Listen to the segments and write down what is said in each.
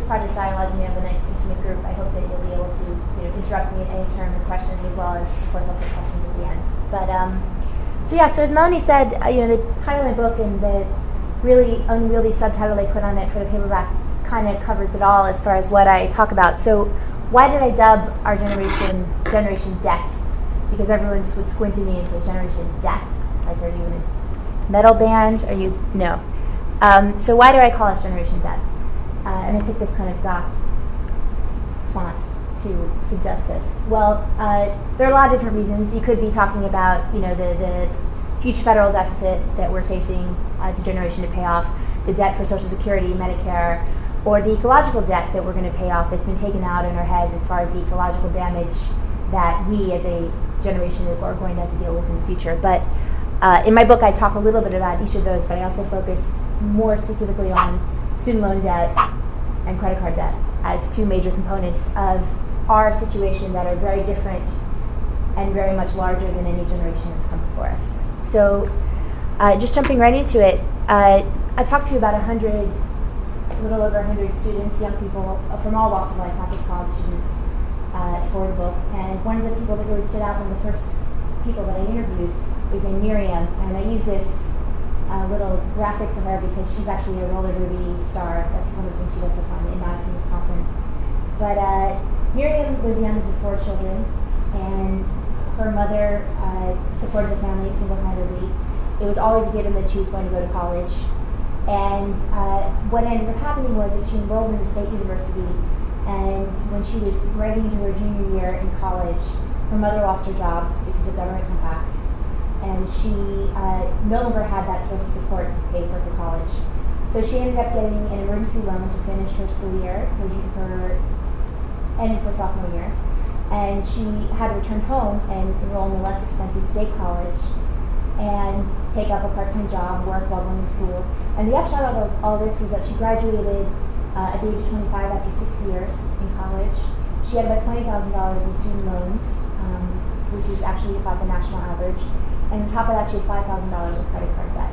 Project Dialogue and we have a nice intimate group, I hope that you'll be able to interrupt me at any turn with questions, as well as, of course, I'll take questions at the end. But so as Melanie said, the title of the book and the really unwieldy subtitle they put on it for the paperback kind of covers it all as far as what I talk about. So why did I dub our Generation Debt? Because everyone would squint at me and say Generation Death. Like, are you in a metal band? Are you? No. So why do I call us Generation Debt? And I picked this kind of goth font to suggest this. Well, there are a lot of different reasons. You could be talking about, the huge federal deficit that we're facing as a generation to pay off, the debt for Social Security, Medicare, or the ecological debt that we're going to pay off that's been taken out in our heads as far as the ecological damage that we as a generation are going to have to deal with in the future. But in my book, I talk a little bit about each of those, but I also focus more specifically on student loan debt and credit card debt as two major components of our situation that are very different and very much larger than any generation that's come before us. So just jumping right into it, I talked to about a little over 100 students, young people from all walks of life, not just college students, for the book. And one of the people that really stood out, one of the first people that I interviewed, was named Miriam. And I use this little graphic for her because she's actually a roller derby star. That's one of the things she does for fun in Madison, Wisconsin. But Miriam was the youngest of 4 children, and her mother supported the family single-handedly. It was always a given that she was going to go to college. And what ended up happening was that she enrolled in the state university, and when she was rising into her junior year in college, her mother lost her job because of government cutbacks, and she no longer had that source of support to pay for her college. So she ended up getting an emergency loan to finish her school year, her end of her sophomore year, and she had to return home and enroll in a less expensive state college and take up a part-time job, work while going to school. And the upshot of all this was that she graduated at the age of 25 after 6 years in college. She had about $20,000 in student loans, which is actually about the national average. And on top of that, she had $5,000 in credit card debt.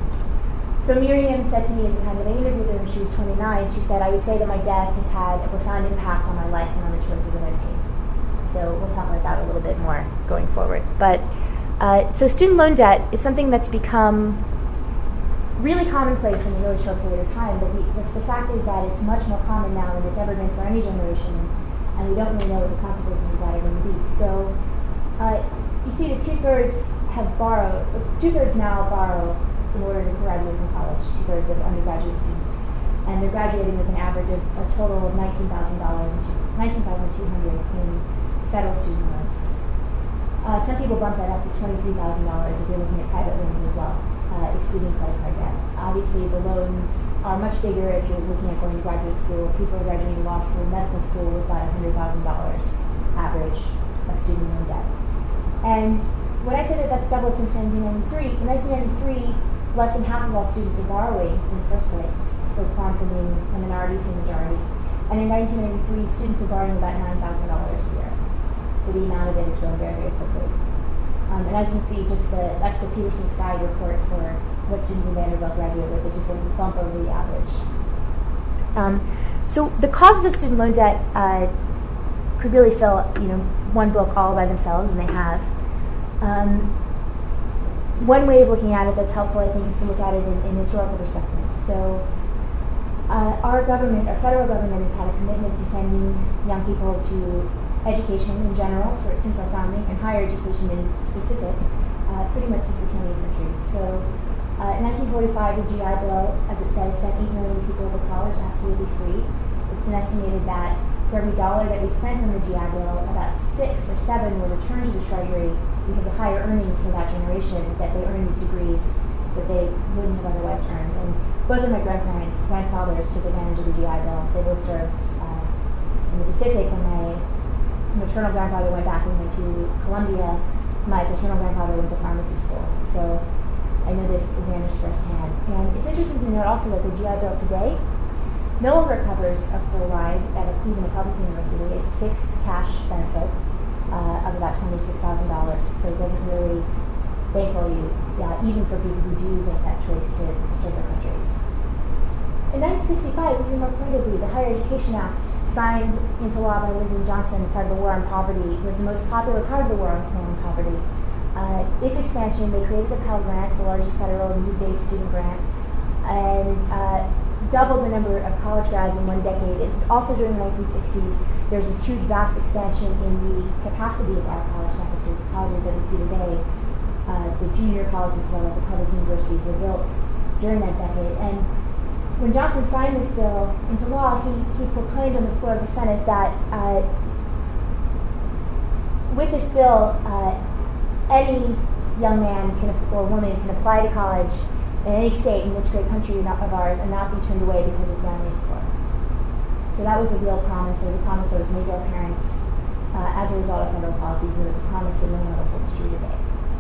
So Miriam said to me at the time that I interviewed her when she was 29, she said, I would say that my debt has had a profound impact on my life and on the choices that I made. So we'll talk about that a little bit more going forward. But so student loan debt is something that's become really commonplace in a really short period of time, but the fact is that it's much more common now than it's ever been for any generation, and we don't really know what the consequences of that are going to be. So you see that two-thirds now borrow in order to graduate from college, 2/3 of undergraduate students, and they're graduating with an average of a total of $19,200 in federal student loans. Some people bump that up to $23,000 if you're looking at private loans as well, excluding credit card debt. Obviously, the loans are much bigger if you're looking at going to graduate school. People are graduating law school, medical school with about $100,000 average of student loan debt. And when I say that that's doubled since 1993, in 1993, less than half of all students were borrowing in the first place. So it's gone from being a minority to a majority. And in 1993, students were borrowing about $9,000 a year. So the amount of it has grown very, very quickly. And as you can see, that's the Peterson Sky report for what students in Vanderbilt graduate with. It's just a bump over the average. So the causes of student loan debt could really fill, one book all by themselves, and they have. One way of looking at it that's helpful, I think, is to look at it in historical perspective. So our federal government has had a commitment to sending young people to education in general since our founding, and higher education in specific, pretty much since the 20th century. So in 1945, the GI Bill, as it says, sent 8 million people to college absolutely free. It's been estimated that for every dollar that we spent on the GI Bill, about 6 or 7 were returned to the Treasury because of higher earnings for that generation, that they earned these degrees that they wouldn't have otherwise earned. And both of my grandfathers took advantage of the GI Bill. They both served in the Pacific. When my maternal grandfather went back and went to Columbia, my paternal grandfather went to pharmacy school. So I know this advantage firsthand. And it's interesting to note also that the GI Bill today no longer covers a full ride at even a public university. It's a fixed cash benefit of about $26,000. So it doesn't really bankroll you, even for people who do make that choice to serve their countries. In 1965, even more pointedly, the Higher Education Act, signed into law by Lyndon Johnson, part of the War on Poverty, was the most popular part of the War on Poverty. Its expansion, they created the Pell Grant, the largest federal need-based student grant, and doubled the number of college grads in one decade. Also during the 1960s, there's this huge, vast expansion in the capacity of our college campuses, the colleges that we see today. The junior colleges, as well as the public universities, were built during that decade. And when Johnson signed this bill into law, he proclaimed on the floor of the Senate that with this bill, any young man or woman can apply to college in any state in this great country of ours and not be turned away because his family is poor. So that was a real promise. It was a promise that was made to our parents as a result of federal policies, and it was a promise that no one holds true today.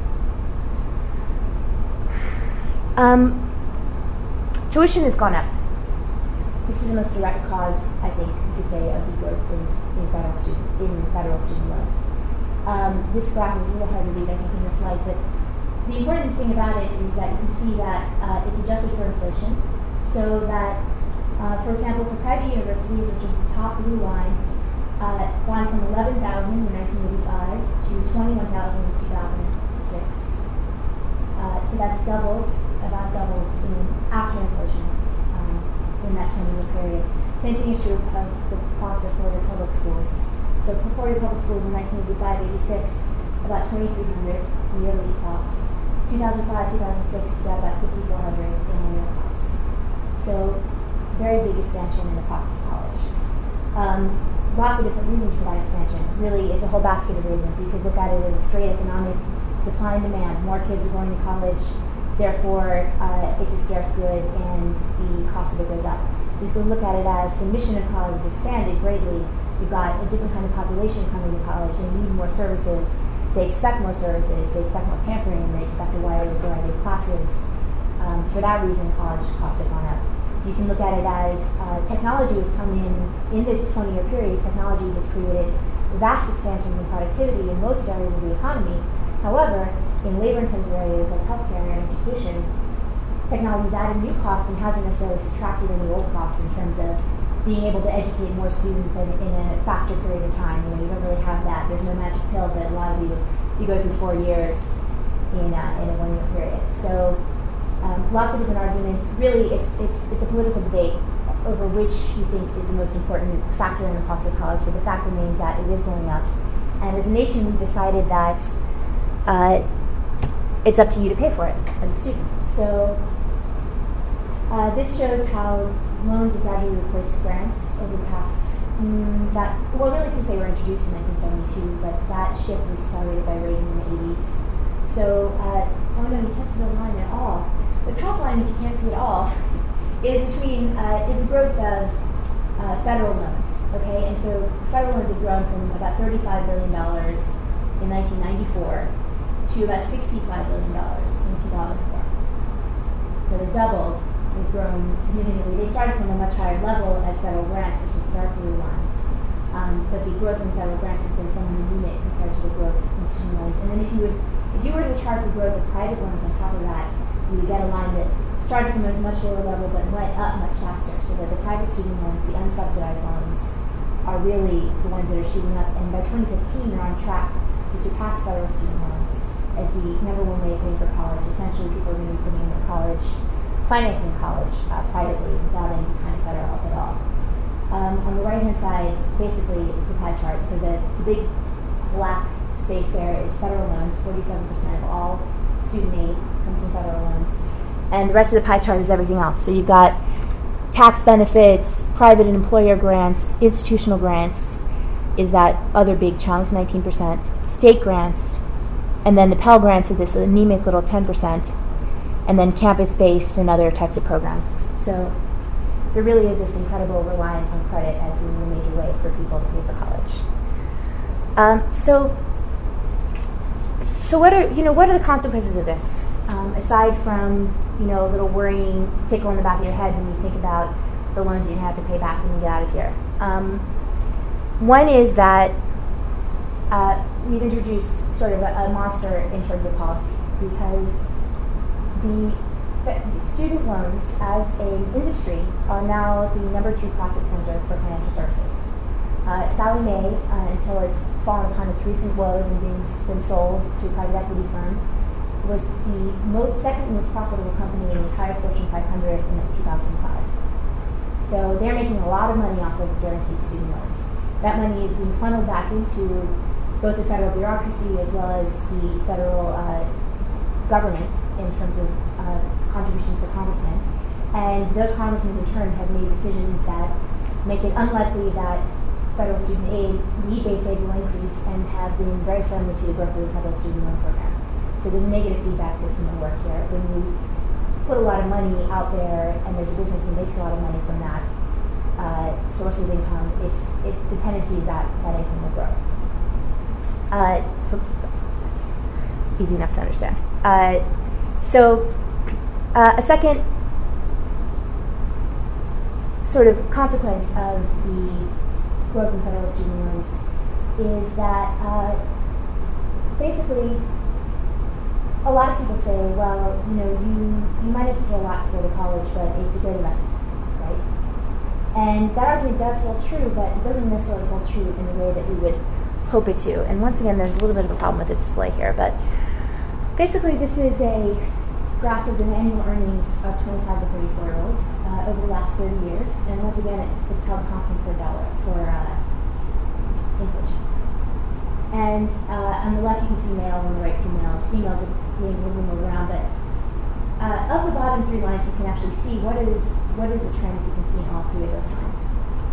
Tuition has gone up. This is the most direct cause, I think, you could say, of the growth in federal student loans. This graph is a little hard to read, I think, in the slide, but the important thing about it is that you can see that it's adjusted for inflation, so that, for example, for private universities, which is the top blue line, gone from 11,000 in 1985 to 21,000 in 2006. So that's about doubled after inflation in that 20-year period. Same thing is true of the cost of four-year public schools. So for four-year public schools in 1985-86, about $2,300 yearly cost. 2005-2006, we got about $5,400 in annual cost. So very big expansion in the cost of college. Lots of different reasons for that expansion. Really, it's a whole basket of reasons. You could look at it as a straight economic supply and demand. More kids are going to college, therefore it's a scarce good and the cost of it goes up. You could look at it as the mission of college has expanded greatly. You've got a different kind of population coming to college and need more services. They expect more services, they expect more pampering, and they expect a wider variety of classes. For that reason, college costs have gone up. You can look at it as technology has come in this 20-year period. Technology has created vast expansions in productivity in most areas of the economy. However, in labor-intensive areas like healthcare and education, technology has added new costs and hasn't necessarily subtracted any old costs in terms of being able to educate more students in a faster period of time. You don't really have that. There's no magic pill that allows you to go through 4 years in a 1-year period. So lots of different arguments. Really, it's a political debate over which you think is the most important factor in the cost of college, but the fact remains that it is going up. And as a nation, we've decided that it's up to you to pay for it as a student. So this shows how loans have gradually replaced grants over the past, really since they were introduced in 1972, but that shift was accelerated by Reagan in the 80s. So, no, you can't see the line at all. The top line that you can't see at all is the growth of federal loans, okay? And so federal loans have grown from about $35 billion in 1994 to about $65 billion in 2004. So they've doubled. They've grown significantly. They started from a much higher level as federal grants, which is the dark blue line. But the growth in federal grants has been somewhat anemic compared to the growth in student loans. And then if you were to chart the growth of private loans on top of that, you would get a line that started from a much lower level but went up much faster. So that the private student loans, the unsubsidized loans, are really the ones that are shooting up. And by 2015, they're on track to surpass federal student loans as the number one way of paying for college. Essentially, people are going to be putting their financing college privately without any kind of federal help at all. On the right-hand side, basically, it's the pie chart. So the big black space there is federal loans. 47% of all student aid comes from federal loans. And the rest of the pie chart is everything else. So you've got tax benefits, private and employer grants, institutional grants is that other big chunk, 19%, state grants, and then the Pell Grants are this anemic little 10%, and then campus-based and other types of programs. So there really is this incredible reliance on credit as being a major way for people to pay for college. So what are the consequences of this? Aside from a little worrying tickle in the back of your head when you think about the loans that you have to pay back when you get out of here. One is that we've introduced sort of a monster in terms of policy, because the student loans as an industry are now the number 2 profit center for financial services. Sallie Mae, until it's fallen upon its recent woes and been sold to a private equity firm, was the second most profitable company in the entire Fortune 500 in 2005. So they're making a lot of money off of guaranteed student loans. That money is being funneled back into both the federal bureaucracy as well as the federal government in terms of contributions to congressmen. And those congressmen in turn have made decisions that make it unlikely that federal student aid, need-based aid, will increase, and have been very friendly to the growth of the federal student loan program. So there's a negative feedback system at work here. When you put a lot of money out there and there's a business that makes a lot of money from that source of income, the tendency is that income will grow. That's easy enough to understand. A second sort of consequence of the growth in federal student loans is that basically a lot of people say, well, you might have to pay a lot to go to college, but it's a great investment, right? And that argument does hold true, but it doesn't necessarily hold true in the way that we would hope it to. And once again, there's a little bit of a problem with the display here, but basically this is a graph of the annual earnings of 25 to 34-year-olds over the last 30 years. And once again, it's held constant for inflation. And on the left, you can see male, on the right, females. Females are being a little more around, but of the bottom 3 lines, you can actually see what is the trend you can see in all 3 of those lines.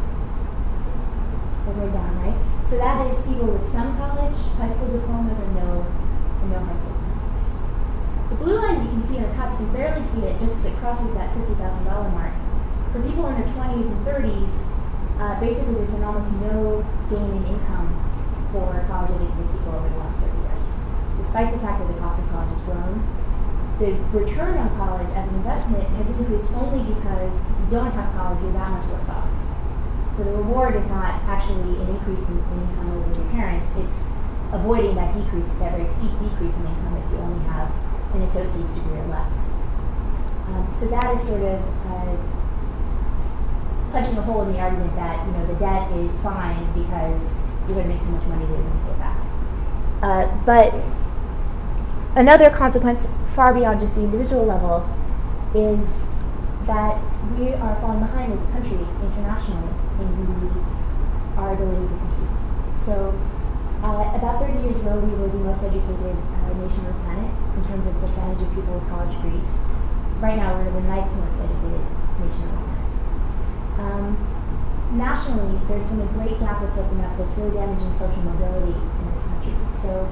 All the way down, right? So that is people with some college, high school diplomas, or no high school diplomas. The blue line you can see on the top, you can barely see it just as it crosses that $50,000 mark. For people in their 20s and 30s, basically there's been almost no gain in income for college-educated people over the last 30 years. Despite the fact that the cost of college has grown, the return on college as an investment has increased only because if you don't have college, you're that much worse off. So the reward is not actually an increase in income over your parents, it's avoiding that very steep decrease in income if you only have an associate's degree or less. So that is sort of punching a hole in the argument that the debt is fine because you're going to make so much money that you're going to pay it back. But another consequence far beyond just the individual level is that we are falling behind as a country internationally in our ability to compete. So about 30 years ago, we were the most educated nation on the planet in terms of percentage of people with college degrees. Right now, we're the 9th most educated nation on the planet. Nationally, there's been a great gap that's opened up that's really damaging social mobility in this country. So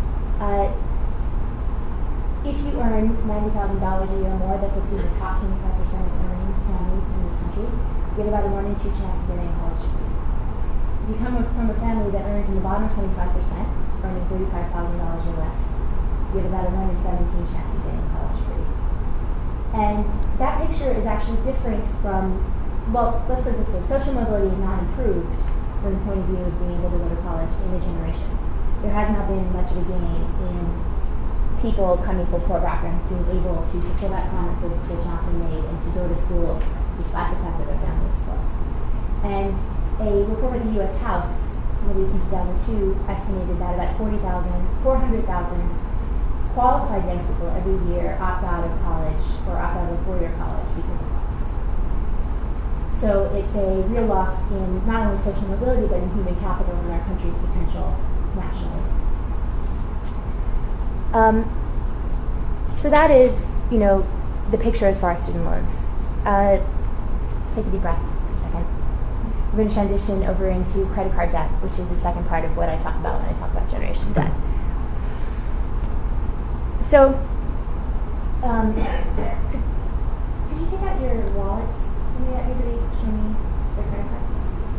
if you earn $90,000 a year or more, that puts you in the top 25% of earning families in this country. You have about a 1 in 2 chance of getting a college degree. If you come from a family that earns in the bottom 25%, earning $35,000 or less, you have about a 1 in 17 chance of getting a college degree. And that picture is actually different from, well, let's put it this way, social mobility is not improved from the point of view of being able to go to college in a generation. There has not been much of a gain in people coming from poor backgrounds being able to fulfill that promise that Johnson made and to go to school despite the fact that their family was poor. And a report by the U.S. House released in 2002 estimated that about 400,000 qualified young people every year opt out of college or opt out of a 4-year college because of cost. So it's a real loss in not only social mobility but in human capital and our country's potential nationally. So that is, the picture as far as student loans. Let's take a deep breath for a second. We're going to transition over into credit card debt, which is the second part of what I talk about when I talk about generation debt. So, could you take out your wallets? Everybody show me their credit cards.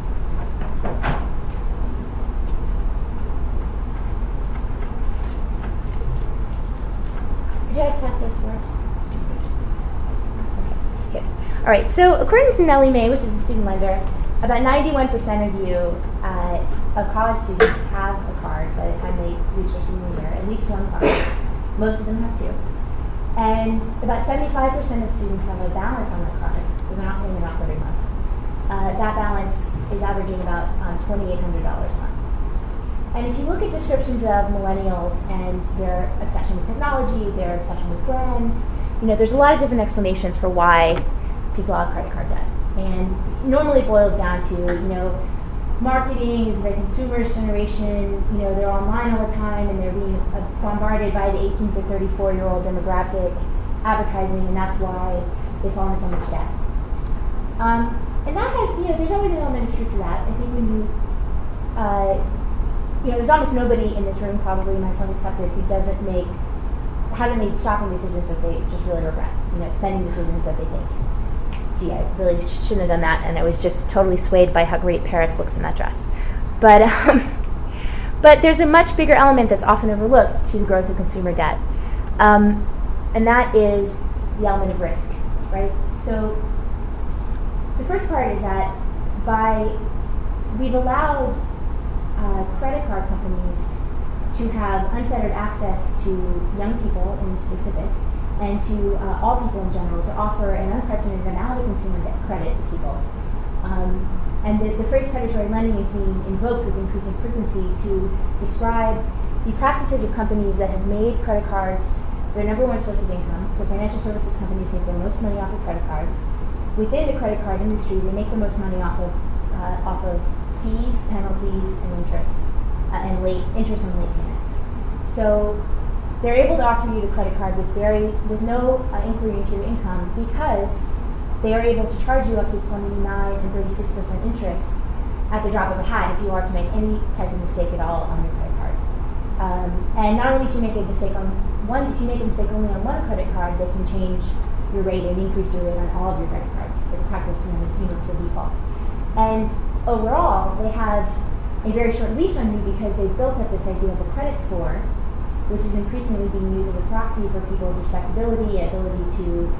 Could you guys pass those forward? Okay, just kidding. All right, so according to Nellie Mae, which is a student lender, about 91% of you, of college students have a card by the time they reach their senior year, at least one card. Most of them have 2. And about 75% of students have a balance on their card, so they're not paying it off every month. That balance is averaging about $2,800 a month. And if you look at descriptions of millennials and their obsession with technology, their obsession with brands, there's a lot of different explanations for why people have credit card debt. And normally it boils down to, marketing is a very consumerist generation. They're online all the time and they're being bombarded by the 18 to 34-year-old demographic advertising, and that's why they fall into so much debt. And that has, there's always an element of truth to that. I think when there's almost nobody in this room, probably myself accepted, who hasn't made shopping decisions that they just really regret. Spending decisions that they think, gee, I really shouldn't have done that, and I was just totally swayed by how great Paris looks in that dress. But there's a much bigger element that's often overlooked to the growth of consumer debt, and that is the element of risk, right? So the first part is that we've allowed credit card companies to have unfettered access to young people in specific and to all people in general to offer an unprecedented amount of consumer debt credit to people. And the phrase predatory lending is being invoked with increasing frequency to describe the practices of companies that have made credit cards their number one source of income. So financial services companies make the most money off of credit cards. Within the credit card industry, they make the most money off of fees, penalties, and interest on late payments. So they're able to offer you the credit card with no inquiry into your income because they are able to charge you up to 29 and 36% interest at the drop of a hat if you are to make any type of mistake at all on your credit card. And not only if you make a mistake if you make a mistake only on one credit card, they can change your rate and increase your rate on all of your credit cards. It's a practice known as universal default. And overall, they have a very short leash on you because they've built up this idea of a credit score, which is increasingly being used as a proxy for people's respectability, ability to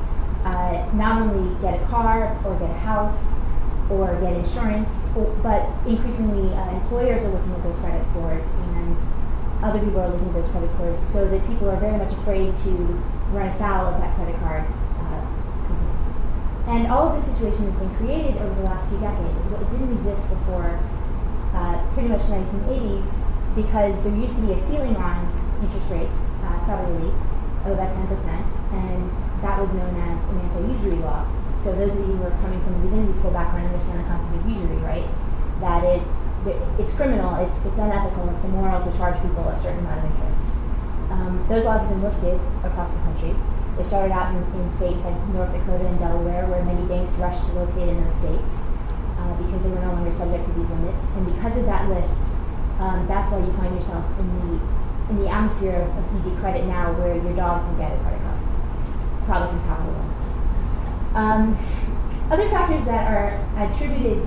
not only get a car or get a house or get insurance, but increasingly employers are looking at those credit scores and other people are looking at those credit scores, so that people are very much afraid to run afoul of that credit card company. And all of this situation has been created over the last 2 decades. It didn't exist before pretty much the 1980s because there used to be a ceiling on interest rates federally of about 10%, and that was known as an anti-usury law. So those of you who are coming from the divinity school background understand the concept of usury, right? That it's criminal, it's unethical, it's immoral to charge people a certain amount of interest. Those laws have been lifted across the country. They started out in states like North Dakota and Delaware, where many banks rushed to locate in those states because they were no longer subject to these limits. And because of that lift, that's why you find yourself in the atmosphere of easy credit now, where your dog can get a credit card, probably from Capital One. Other factors that are I attribute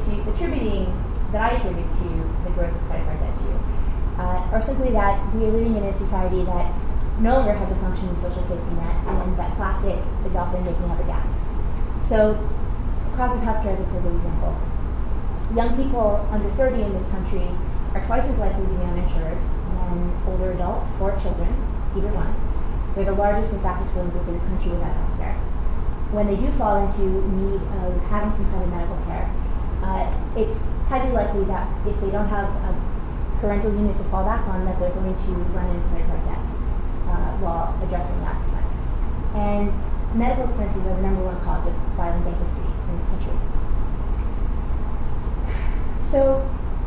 to the growth of credit card debt to are simply that we are living in a society that no longer has a functioning social safety net, and that plastic is often making up the gaps. So the cost of healthcare is a perfect example. Young people under 30 in this country are twice as likely to be uninsured than older adults or children, either one. They're the largest and fastest growing group in the country without healthcare. When they do fall into need of having some kind of medical care, it's highly likely that if they don't have a parental unit to fall back on, that they're going to run into credit card debt while addressing that expense. And medical expenses are the number one cause of violent bankruptcy in this country. So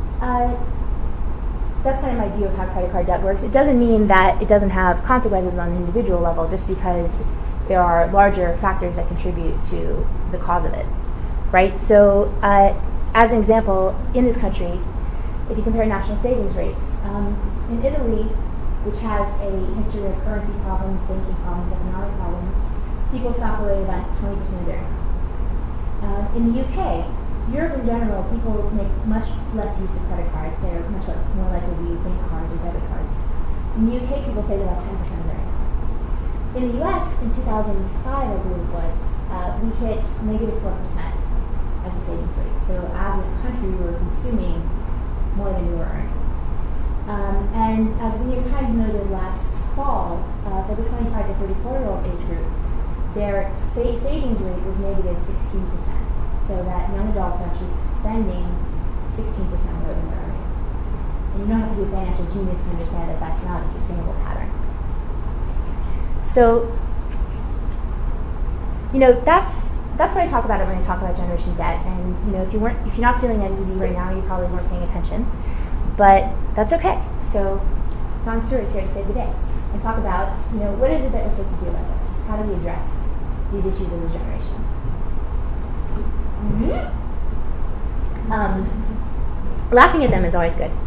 that's kind of my view of how credit card debt works. It doesn't mean that it doesn't have consequences on an individual level just because there are larger factors that contribute to the cause of it, right? So as an example, in this country, if you compare national savings rates, in Italy, which has a history of currency problems, banking problems, economic problems, people stop away about 20% of their income. In the UK, Europe in general, people make much less use of credit cards. They're much more likely to use bank cards or debit cards. In the UK, people save about 10% of their income. In the US, in 2005, I believe it was, we hit negative 4% as a savings rate. So as a country, we were consuming more than we were earning. And as the New York Times noted last fall, for the 25 to 34-year-old age group, their savings rate was negative 16%. So that young adults are actually spending 16% more than they're earning. And you don't have to be a financial genius to understand that that's not a sustainable pattern. So, that's what I talk about when I talk about generation debt. And if you're not feeling uneasy right now, you probably weren't paying attention. But that's okay. So Don Stewart is here to save the day and talk about what is it that we're supposed to do about this? How do we address these issues of the generation? Laughing at them is always good.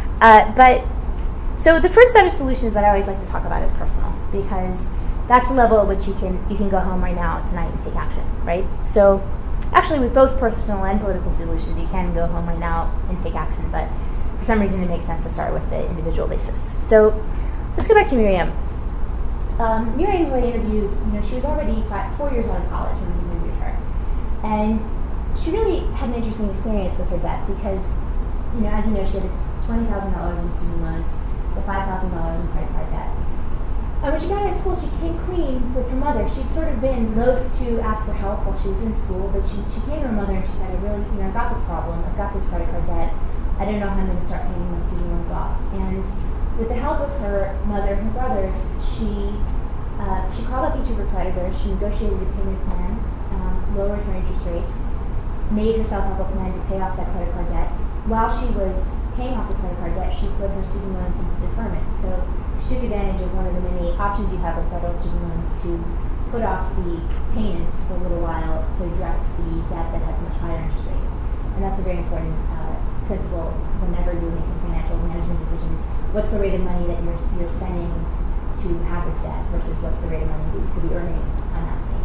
So the first set of solutions that I always like to talk about is personal, because that's the level at which you can go home right now tonight and take action, right? So actually with both personal and political solutions, you can go home right now and take action, but for some reason it makes sense to start with the individual basis. So let's go back to Miriam. Miriam, who I interviewed, she was already 4 years out of college when we interviewed her. And she really had an interesting experience with her debt because, as you know, she had $20,000 in student loans, the $5,000 in credit card debt. And when she got out of school, she came clean with her mother. She'd sort of been loath to ask for help while she was in school, but she came to her mother and she said, I've got this problem, I've got this credit card debt, I don't know how I'm going to start paying my student loans off. And with the help of her mother and her brothers, she called up each of her creditors, she negotiated a payment plan, lowered her interest rates, made herself up a plan to pay off that credit card debt. While she was paying off the credit card debt, she put her student loans into deferment. So she took advantage of one of the many options you have with federal student loans to put off the payments for a little while to address the debt that has a much higher interest rate. And that's a very important principle whenever you're making financial management decisions. What's the rate of money that you're spending to have this debt versus what's the rate of money that you could be earning on that money?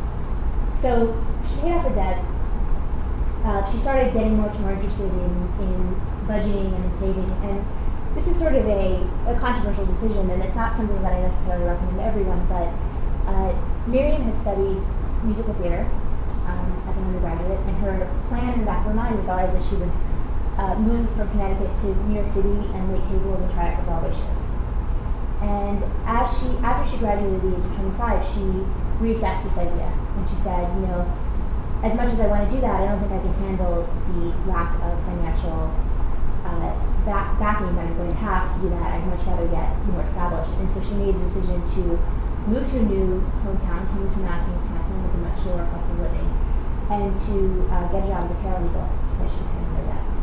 So she paid off the debt. She started getting much more interested in budgeting and in saving. And this is sort of a controversial decision, and it's not something that I necessarily recommend to everyone, but Miriam had studied musical theater as an undergraduate, and her plan in the back of her mind was always that she would move from Connecticut to New York City and wait tables and try out for Broadway shows. And after she graduated at the age of 25, she reassessed this idea, and she said, as much as I want to do that, I don't think I can handle the lack of financial backing that I'm going to have to do that. I'd much rather get more established. And so she made the decision to move to a new hometown, to move to Madison, Wisconsin, with a much lower cost of living, and to get a job as a paralegal so that she could handle that.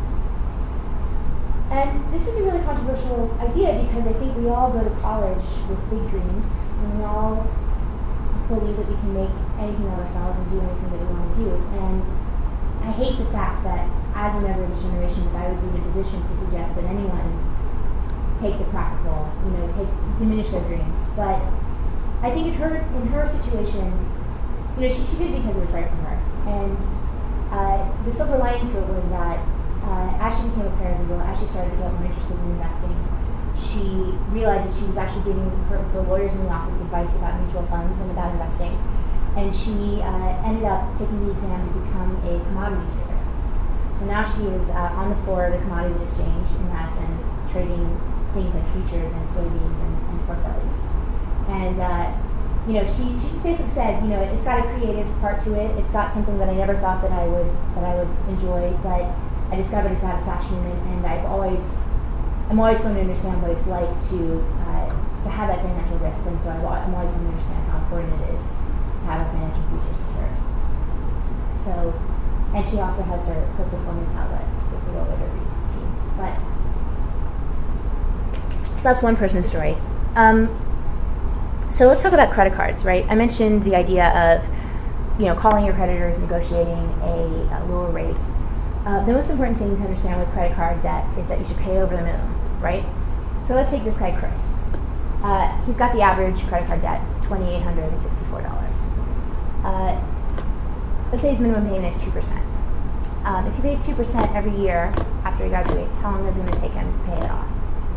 And this is a really controversial idea because I think we all go to college with big dreams, and we all believe that we can make anything of ourselves and do anything that we want to do. And I hate the fact that as a member of the generation that I would be in a position to suggest that anyone take the practical, diminish their dreams. But I think in her situation, she did it because it was right for her. And the silver lining to it was that as she became a paralegal, as she started to get more interested in investing, she realized that she was actually giving the lawyers in the office advice about mutual funds and about investing. And she ended up taking the exam to become a commodities trader. So now she is on the floor of the Commodities Exchange in Madison, trading things like futures and soybeans and pork bellies. And she just basically said, it's got a creative part to it. It's got something that I never thought that I would enjoy, but I discovered a satisfaction, and I'm always going to understand what it's like to have that financial risk, and so I'm always going to understand how important it is to have a financial future secured. So, and she also has her performance outlet with the Roller Derby team. So that's one person's story. So let's talk about credit cards, right? I mentioned the idea of, calling your creditors, negotiating a lower rate. The most important thing to understand with credit card debt is that you should pay over the minimum, right? So let's take this guy, Chris. He's got the average credit card debt, $2,864. Let's say his minimum payment is 2%. If he pays 2% every year after he graduates, how long is it going to take him to pay it off?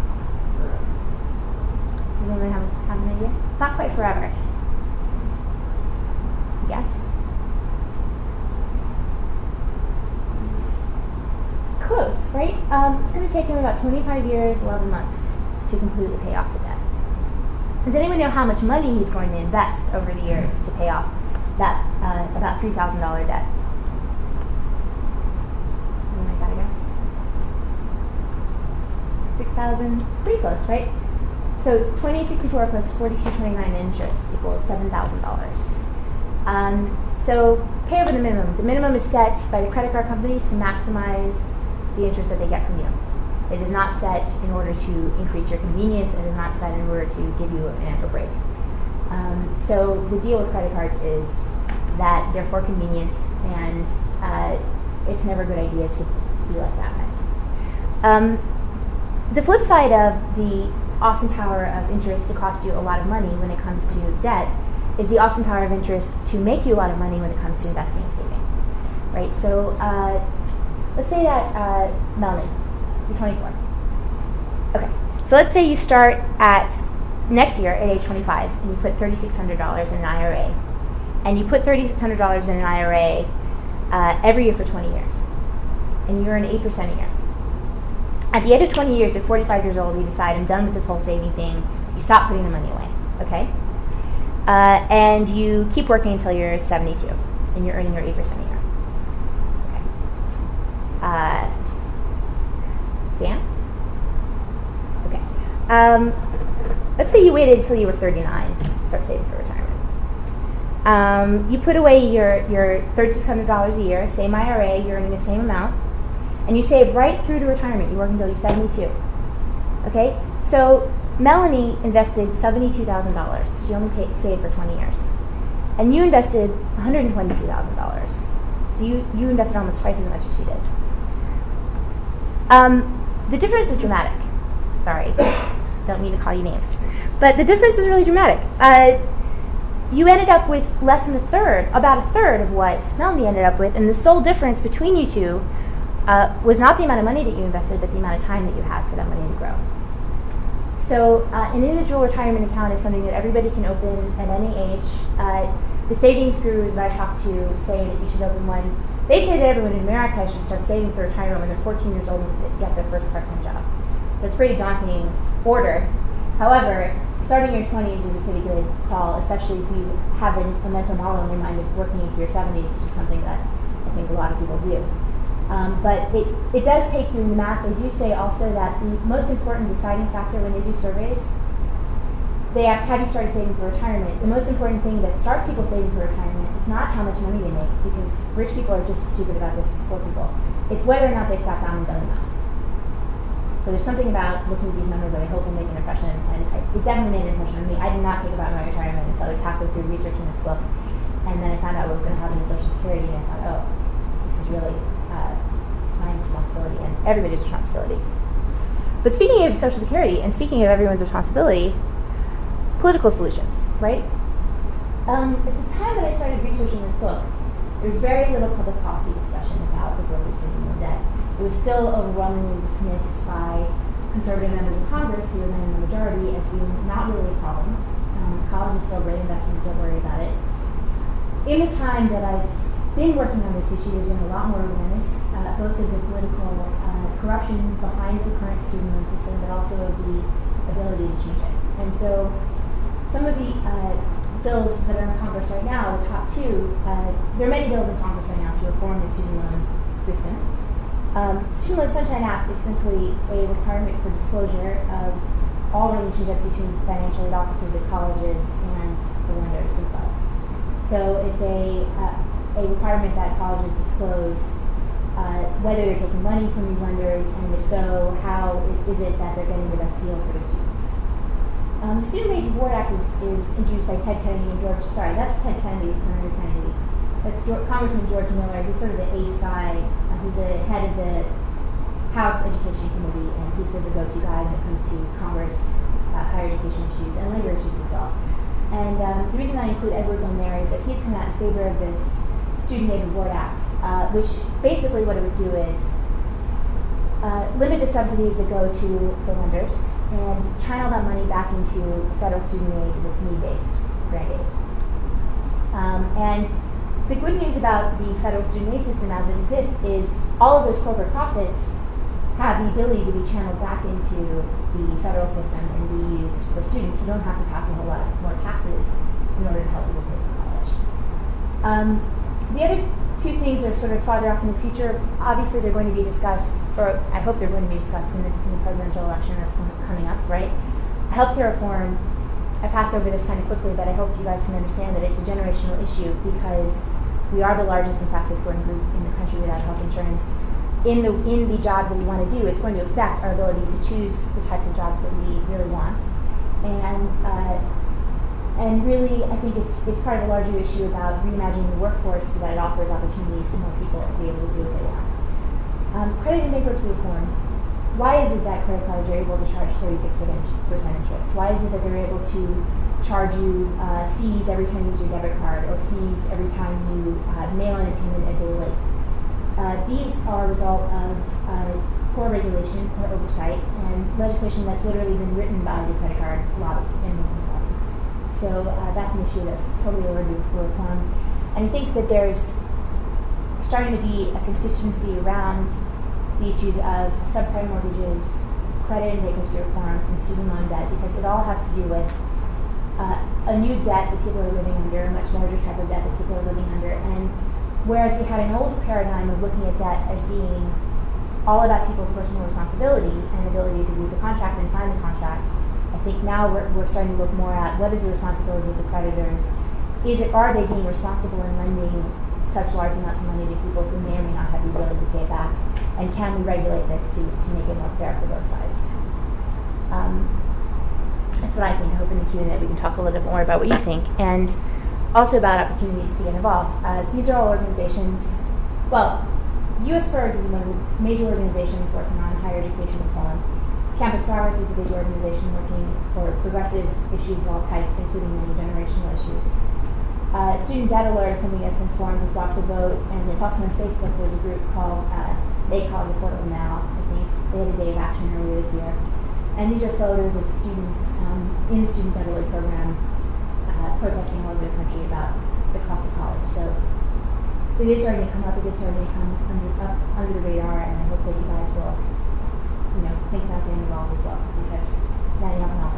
Does anyone have an idea? It's not quite forever. Yes? Close, right? It's going to take him about 25 years, 11 months to completely pay off the debt. Does anyone know how much money he's going to invest over the years to pay off that about $3,000 debt? Anyone got a guess? 6,000, pretty close, right? So 2864 plus 4229 interest equals $7,000. So pay over the minimum. The minimum is set by the credit card companies to maximize the interest that they get from you. It is not set in order to increase your convenience. It is not set in order to give you an ample break. So the deal with credit cards is that they're for convenience, and it's never a good idea to be like that. The flip side of the awesome power of interest to cost you a lot of money when it comes to debt is the awesome power of interest to make you a lot of money when it comes to investing and saving. Right? So let's say that Melanie, you're 24. Okay, so let's say you start at next year at age 25 and you put $3,600 in an IRA. And you put $3,600 in an IRA every year for 20 years. And you earn 8% a year. At the end of 20 years, at 45 years old, you decide, I'm done with this whole saving thing. You stop putting the money away, okay? And you keep working until you're 72, and you're earning your 8% a year. Okay. Dan? Okay. Let's say you waited until you were 39 to start saving for retirement. You put away your $3,600 a year, same IRA, you're earning the same amount, and you save right through to retirement. You work until you're 72. Okay? So Melanie invested $72,000. She only saved for 20 years. And you invested $122,000. So you invested almost twice as much as she did. The difference is dramatic. Sorry, don't mean to call you names. But the difference is really dramatic. You ended up with less than about a third of what Melanie ended up with, and the sole difference between you two was not the amount of money that you invested, but the amount of time that you had for that money to grow. So an individual retirement account is something that everybody can open at any age. The savings gurus that I talk to say that you should open one. They say that everyone in America should start saving for retirement when they're 14 years old and get their first part-time job. That's a pretty daunting order. However, starting in your 20s is a pretty good call, especially if you have a mental model in your mind of working into your 70s, which is something that I think a lot of people do. But it does take doing the math. They do say also that the most important deciding factor when they do surveys, they ask, have you started saving for retirement? The most important thing that starts people saving for retirement is not how much money they make, because rich people are just as stupid about this as poor people. It's whether or not they've sat down and done the math. So there's something about looking at these numbers that I hope will make an impression, and it definitely made an impression on me. I did not think about my retirement until I was halfway through researching this book, and then I found out what was going to happen to Social Security, and I thought, oh, this is really my responsibility and everybody's responsibility. But speaking of Social Security, and speaking of everyone's responsibility, political solutions, right? At the time that I started researching this book, there was very little public policy discussion about the growth of student loan debt. It was still overwhelmingly dismissed by conservative members of Congress, who were then in the majority, as being not really a problem. College is still a great investment, don't worry about it. In the time that I've been working on this issue, there's been a lot more awareness, both of the political corruption behind the current student loan system, but also of the ability to change it. And so some of the bills that are in Congress right now, the top two, there are many bills in Congress right now to reform the student loan system. Student Loan Sunshine Act is simply a requirement for disclosure of all relationships between financial aid offices at colleges and the lenders themselves. So it's a requirement that colleges disclose whether they're taking money from these lenders, and if so, how is it that they're getting the best deal for their students. The Student Aid Reward Act is introduced by Ted Kennedy and that's Ted Kennedy, Senator Kennedy. That's Congressman George Miller. He's sort of the ace guy. He's the head of the House Education Committee, and he's sort of the go-to guy when it comes to Congress, higher education issues, and labor issues as well. And the reason I include Edwards on there is that he's come out in favor of this Student Aid Reward Act, which basically what it would do is limit the subsidies that go to the lenders and channel that money back into federal student aid that's need-based grant aid. And the good news about the federal student aid system as it exists is all of those corporate profits have the ability to be channeled back into the federal system and be used for students who don't have to pass a whole lot more taxes in order to help people pay for college. The other two things are sort of farther off in the future. Obviously, they're going to be discussed, or I hope they're going to be discussed in the presidential election that's coming up, right? Healthcare reform, I passed over this kind of quickly, but I hope you guys can understand that it's a generational issue because we are the largest and fastest growing group in the country without health insurance. In the jobs that we want to do, it's going to affect our ability to choose the types of jobs that we really want. And really, I think it's part of a larger issue about reimagining the workforce so that it offers opportunities to more people to be able to do what they want. Credit and bankruptcy reform. Why is it that credit cards are able to charge 36% interest? Why is it that they're able to charge you fees every time you use your debit card or fees every time you mail in a payment a day late? These are a result of poor regulation, poor oversight, and legislation that's literally been written by the credit card lobby and movement lobby. So that's an issue that's totally overdue for reform. And I think that there's starting to be a consistency around the issues of subprime mortgages, credit and bankruptcy reform, and student loan debt, because it all has to do with a new debt that people are living under, a much larger type of debt that people are living under. And whereas we had an old paradigm of looking at debt as being all about people's personal responsibility and ability to read the contract and sign the contract, I think now we're starting to look more at what is the responsibility of the creditors. Are they being responsible in lending such large amounts of money to people who may or may not have the ability to pay it back? And can we regulate this to make it more fair for both sides? That's what I think. I hope in the Q&A we can talk a little bit more about what you think. And also about opportunities to get involved. These are all organizations, well, US PIRGS is one of the major organizations working on higher education reform. Campus Progress is a big organization working for progressive issues of all types, including many generational issues. Student Debt Alert is something that's been formed with Rock the Vote, and it's also on Facebook. There's a group called, they call it Affordable Now, I think. They had a day of action earlier this year. And these are photos of students in the Student Debt Alert program protesting all over the country about the cost of college. So it is starting to come up, it is starting to come under the radar, and I hope that you guys will, think about getting involved as well, because now you have an